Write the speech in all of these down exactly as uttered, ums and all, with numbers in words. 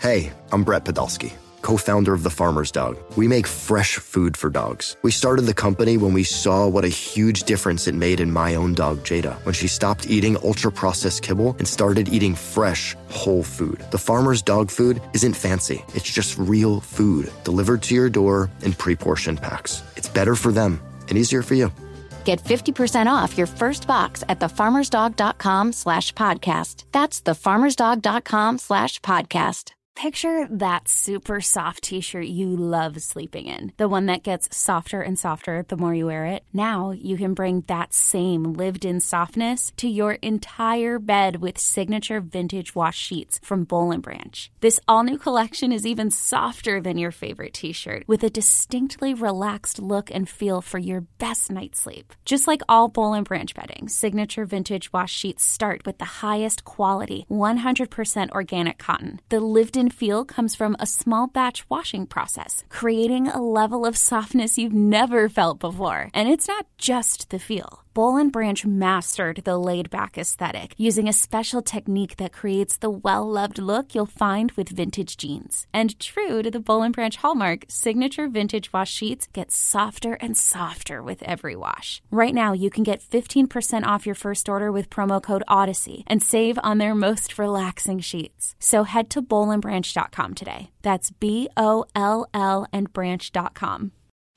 Hey, I'm Brett Podolsky, co-founder of The Farmer's Dog. We make fresh food for dogs. We started the company when we saw what a huge difference it made in my own dog, Jada, when she stopped eating ultra-processed kibble and started eating fresh, whole food. The Farmer's Dog food isn't fancy. It's just real food delivered to your door in pre-portioned packs. It's better for them and easier for you. Get fifty percent off your first box at thefarmersdog.com slash podcast. That's thefarmersdog.com slash podcast. Picture that super soft t-shirt you love sleeping in. The one that gets softer and softer the more you wear it. Now you can bring that same lived-in softness to your entire bed with signature vintage wash sheets from Boll and Branch. This all-new collection is even softer than your favorite t-shirt, with a distinctly relaxed look and feel for your best night's sleep. Just like all Boll and Branch bedding, signature vintage wash sheets start with the highest quality, one hundred percent organic cotton. The lived-in feel comes from a small batch washing process, creating a level of softness you've never felt before. And it's not just the feel. Boll and Branch mastered the laid-back aesthetic using a special technique that creates the well-loved look you'll find with vintage jeans. And true to the Boll and Branch hallmark, signature vintage wash sheets get softer and softer with every wash. Right now, you can get fifteen percent off your first order with promo code Odyssey and save on their most relaxing sheets. So head to boll and branch dot com today. That's B O L L and branch dot com.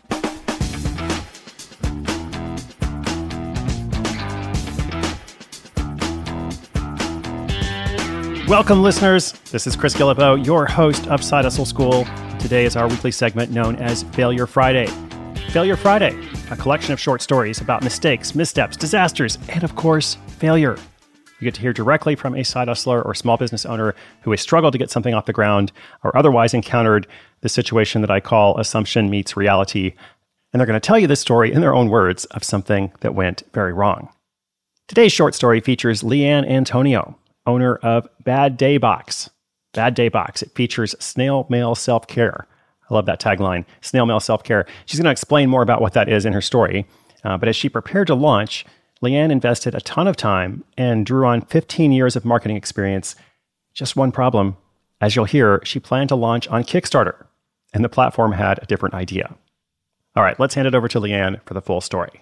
Welcome, listeners. This is Chris Guillebeau, your host of Side Hustle School. Today is our weekly segment known as Failure Friday. Failure Friday, a collection of short stories about mistakes, missteps, disasters, and of course, failure. You get to hear directly from a side hustler or small business owner who has struggled to get something off the ground or otherwise encountered the situation that I call assumption meets reality. And they're going to tell you this story in their own words of something that went very wrong. Today's short story features Leanne Antonio, owner of Bad Day Box. Bad Day Box. It features snail mail self-care. I love that tagline, snail mail self-care. She's going to explain more about what that is in her story. Uh, but as she prepared to launch, Leanne invested a ton of time and drew on fifteen years of marketing experience. Just one problem. As you'll hear, she planned to launch on Kickstarter, and the platform had a different idea. All right, let's hand it over to Leanne for the full story.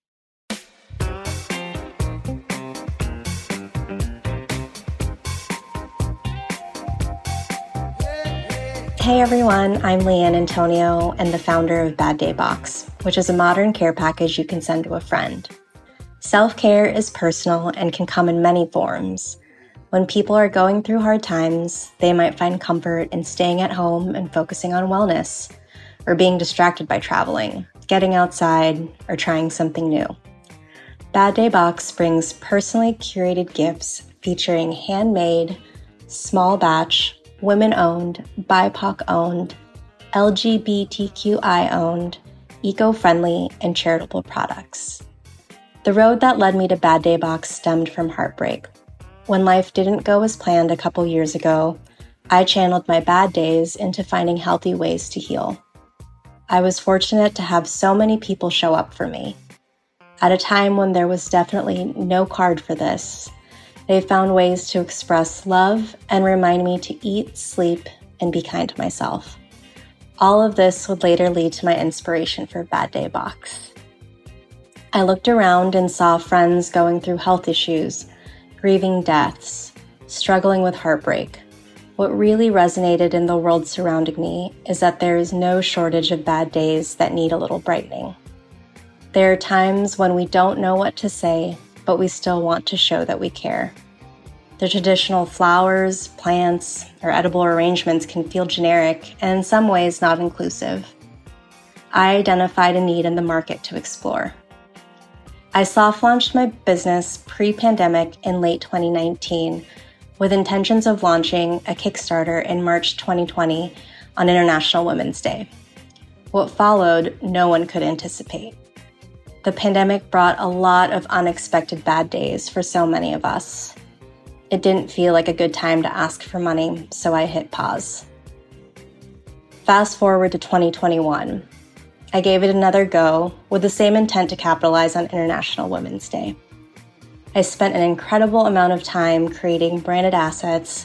Hey everyone, I'm Leanne Antonio and the founder of Bad Day Box, which is a modern care package you can send to a friend. Self-care is personal and can come in many forms. When people are going through hard times, they might find comfort in staying at home and focusing on wellness, or being distracted by traveling, getting outside, or trying something new. Bad Day Box brings personally curated gifts featuring handmade, small batch, women-owned, B I P O C-owned, L G B T Q I-owned, eco-friendly, and charitable products. The road that led me to Bad Day Box stemmed from heartbreak. When life didn't go as planned a couple years ago, I channeled my bad days into finding healthy ways to heal. I was fortunate to have so many people show up for me. At a time when there was definitely no card for this, they found ways to express love and remind me to eat, sleep, and be kind to myself. All of this would later lead to my inspiration for Bad Day Box. I looked around and saw friends going through health issues, grieving deaths, struggling with heartbreak. What really resonated in the world surrounding me is that there is no shortage of bad days that need a little brightening. There are times when we don't know what to say, but we still want to show that we care. The traditional flowers, plants, or edible arrangements can feel generic and in some ways not inclusive. I identified a need in the market to explore. I soft-launched my business pre-pandemic in late twenty nineteen with intentions of launching a Kickstarter in March twenty twenty on International Women's Day. What followed, no one could anticipate. The pandemic brought a lot of unexpected bad days for so many of us. It didn't feel like a good time to ask for money, so I hit pause. Fast forward to twenty twenty-one. I gave it another go with the same intent to capitalize on International Women's Day. I spent an incredible amount of time creating branded assets,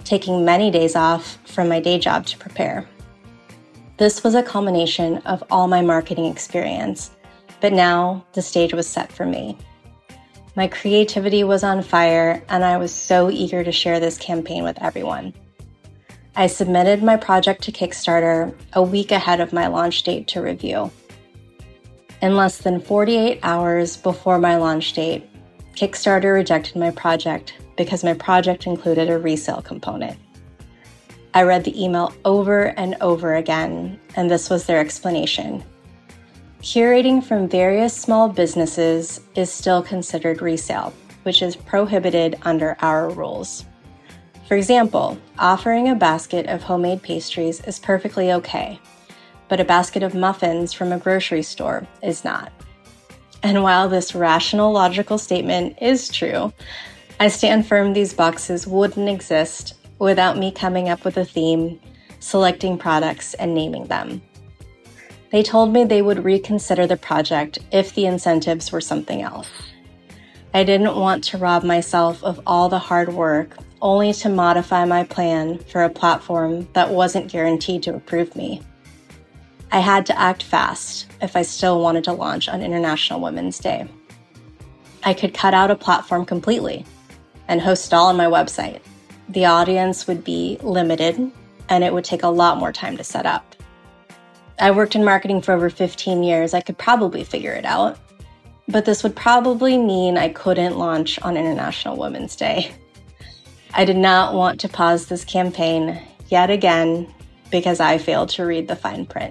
taking many days off from my day job to prepare. This was a culmination of all my marketing experience, but now the stage was set for me. My creativity was on fire, and I was so eager to share this campaign with everyone. I submitted my project to Kickstarter a week ahead of my launch date to review. In less than forty-eight hours before my launch date, Kickstarter rejected my project because my project included a resale component. I read the email over and over again, and this was their explanation. Curating from various small businesses is still considered resale, which is prohibited under our rules. For example, offering a basket of homemade pastries is perfectly okay, but a basket of muffins from a grocery store is not. And while this rational, logical statement is true, I stand firm these boxes wouldn't exist without me coming up with a theme, selecting products, and naming them. They told me they would reconsider the project if the incentives were something else. I didn't want to rob myself of all the hard work only to modify my plan for a platform that wasn't guaranteed to approve me. I had to act fast if I still wanted to launch on International Women's Day. I could cut out a platform completely and host it all on my website. The audience would be limited, and it would take a lot more time to set up. I worked in marketing for over fifteen years. I could probably figure it out, but this would probably mean I couldn't launch on International Women's Day. I did not want to pause this campaign yet again because I failed to read the fine print.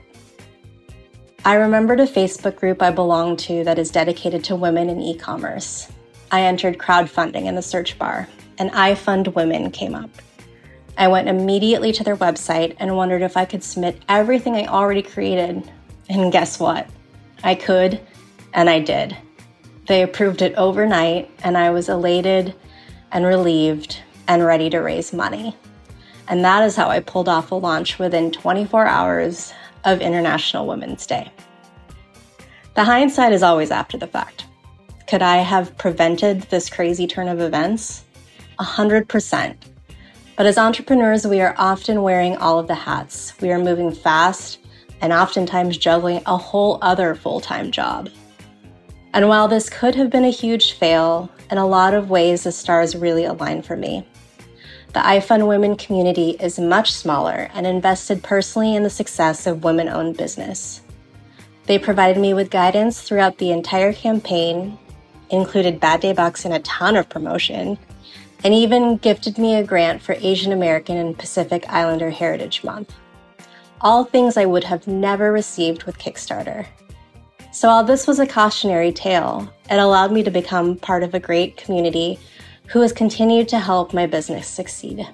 I remembered a Facebook group I belonged to that is dedicated to women in e-commerce. I entered crowdfunding in the search bar, and I Fund Women came up. I went immediately to their website and wondered if I could submit everything I already created. And guess what? I could, and I did. They approved it overnight, and I was elated and relieved and ready to raise money. And that is how I pulled off a launch within twenty-four hours of International Women's Day. The hindsight is always after the fact. Could I have prevented this crazy turn of events? A hundred percent. But as entrepreneurs, we are often wearing all of the hats. We are moving fast and oftentimes juggling a whole other full-time job. And while this could have been a huge fail, in a lot of ways the stars really aligned for me. The I Fund Women community is much smaller and invested personally in the success of women-owned business. They provided me with guidance throughout the entire campaign, included Bad Day Box in a ton of promotion, and even gifted me a grant for Asian American and Pacific Islander Heritage Month. All things I would have never received with Kickstarter. So while this was a cautionary tale, it allowed me to become part of a great community who has continued to help my business succeed.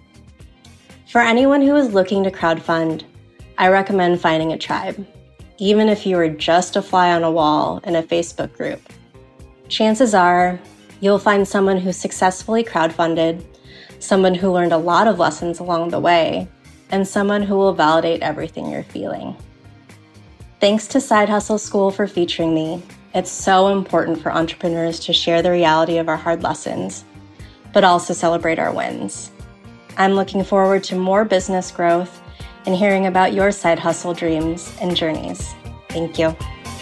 For anyone who is looking to crowdfund, I recommend finding a tribe, even if you are just a fly on a wall in a Facebook group. Chances are you'll find someone who successfully crowdfunded, someone who learned a lot of lessons along the way, and someone who will validate everything you're feeling. Thanks to Side Hustle School for featuring me. It's so important for entrepreneurs to share the reality of our hard lessons, but also celebrate our wins. I'm looking forward to more business growth and hearing about your side hustle dreams and journeys. Thank you.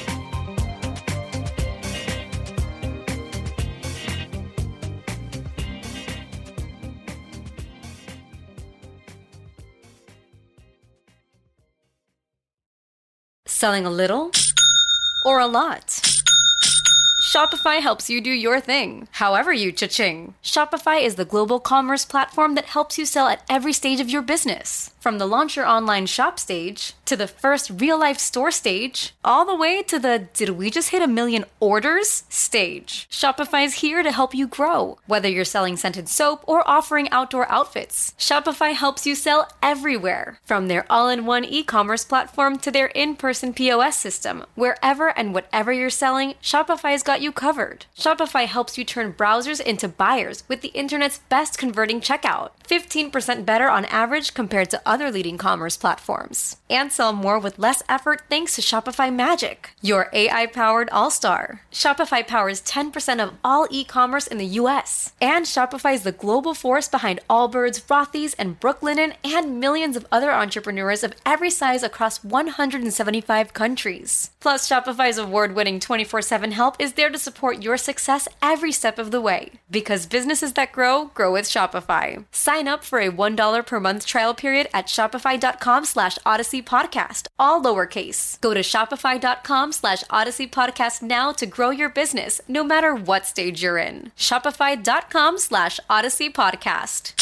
Selling a little or a lot? Shopify helps you do your thing, however you cha-ching. Shopify is the global commerce platform that helps you sell at every stage of your business. From the launch your online shop stage, to the first real-life store stage, all the way to the did we just hit a million orders stage. Shopify is here to help you grow. Whether you're selling scented soap or offering outdoor outfits, Shopify helps you sell everywhere. From their all-in-one e-commerce platform to their in-person P O S system, wherever and whatever you're selling, Shopify's got you covered. Shopify helps you turn browsers into buyers with the internet's best converting checkout, fifteen percent better on average compared to other leading commerce platforms. And sell more with less effort thanks to Shopify Magic, your A I-powered all-star. Shopify powers ten percent of all e-commerce in the U S. And Shopify is the global force behind Allbirds, Rothy's, and Brooklinen, and millions of other entrepreneurs of every size across one hundred seventy-five countries. Plus, Shopify's award-winning twenty-four seven help is there to support your success every step of the way. Because businesses that grow, grow with Shopify. Sign up for a one dollar per month trial period at shopify.com slash Odyssey Podcast, all lowercase. Go to shopify.com slash Odyssey Podcast now to grow your business, no matter what stage you're in. Shopify.com slash Odyssey Podcast.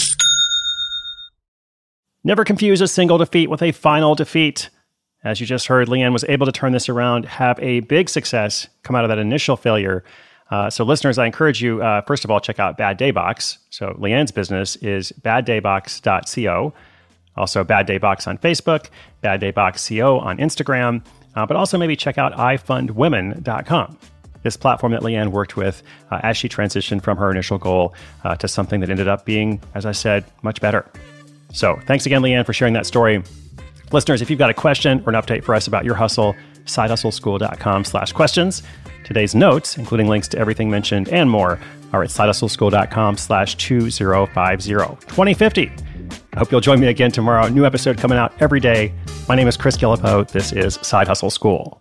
Never confuse a single defeat with a final defeat. As you just heard, Leanne was able to turn this around, have a big success come out of that initial failure. Uh, so listeners, I encourage you, uh, first of all, check out Bad Day Box. So Leanne's business is bad day box dot co. Also Bad Day Box on Facebook, Bad Day Box Co on Instagram, uh, but also maybe check out i fund women dot com. This platform that Leanne worked with uh, as she transitioned from her initial goal uh, to something that ended up being, as I said, much better. So thanks again, Leanne, for sharing that story. Listeners, if you've got a question or an update for us about your hustle, side hustle school dot com slash questions. Today's notes, including links to everything mentioned and more, are at side hustle school dot com slash two zero five zero. twenty fifty. I hope you'll join me again tomorrow. New episode coming out every day. My name is Chris Guillebeau. This is Side Hustle School.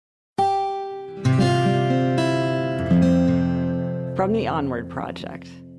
From the Onward Project.